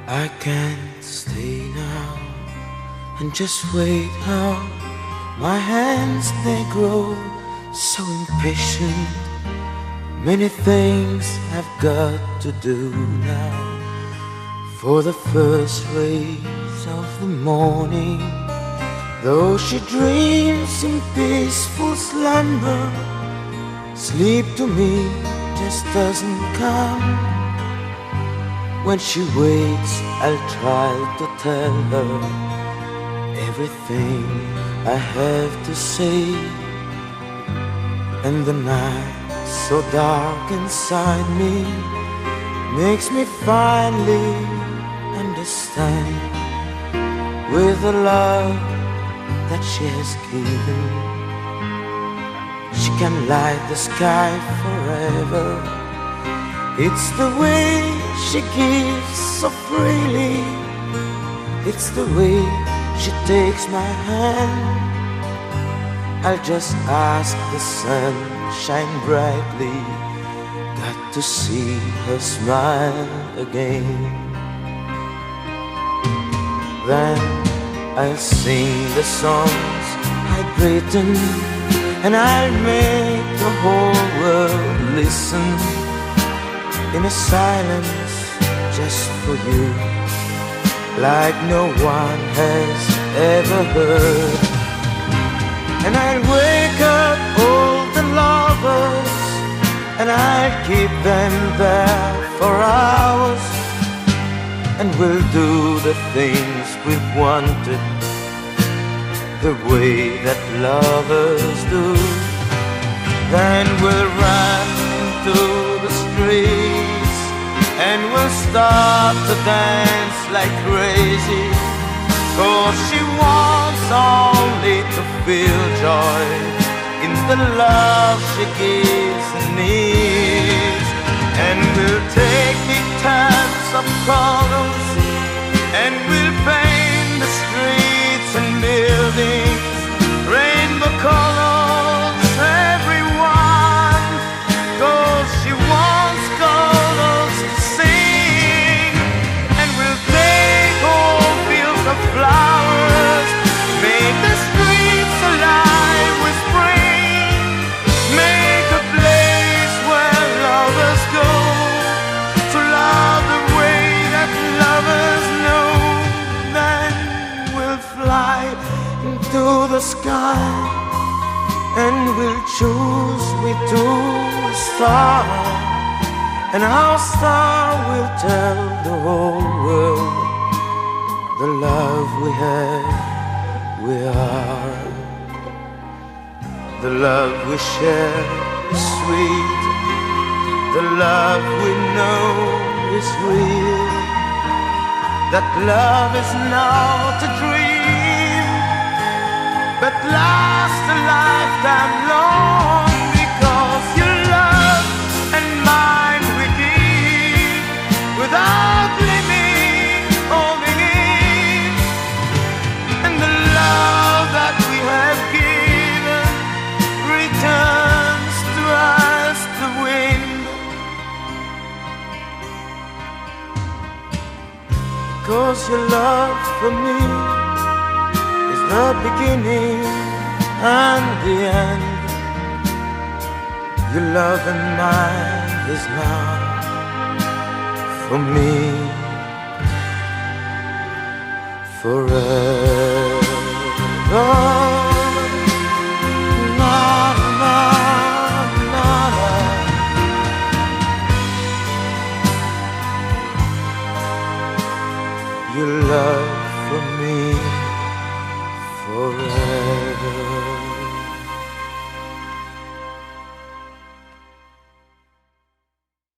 I can't stay now and just wait out. My hands, they grow so impatient. Many things I've got to do now. For the first rays of the morning, though she dreams in peaceful slumber, sleep to me just doesn't come. When she wakes, I'll try to tell her everything I have to say. And the night, so dark inside me, makes me finally understand, with the love that she has given, she can light the sky forever. It's the way she gives so freely, it's the way she takes my hand. I'll just ask the sun shine brightly, got to see her smile again. Then I'll sing the songs I've written, and I'll make the whole world listen, in a silence just for you, like no one has ever heard. And I'll wake up all the lovers, and I'll keep them there for hours, and we'll do the things we've wanted, the way that lovers do. Then we'll run through the streets, and we'll start to dance like crazy, 'cause she wants only to feel joy in the love she gives and needs. And we'll take big tubs of colors, and we'll paint the streets and buildings rainbow colors, everyone, 'cause she wants colors to sing. And we'll take whole fields of flowers, make the streets alive with spring, make a place where lovers go to love the way that lovers know. Then we'll fly into the sky, and we'll choose with two stars, and our star will tell the whole world the love we have, we are. The love we share is sweet, the love we know is real. That love is not a dream, but lasts a lifetime long, because your love and mine we give without limit or beginning. And the love that we have given returns to us the wind, because your love for me is the beginning and the end. Your love and mine is now for me forever. Your love for me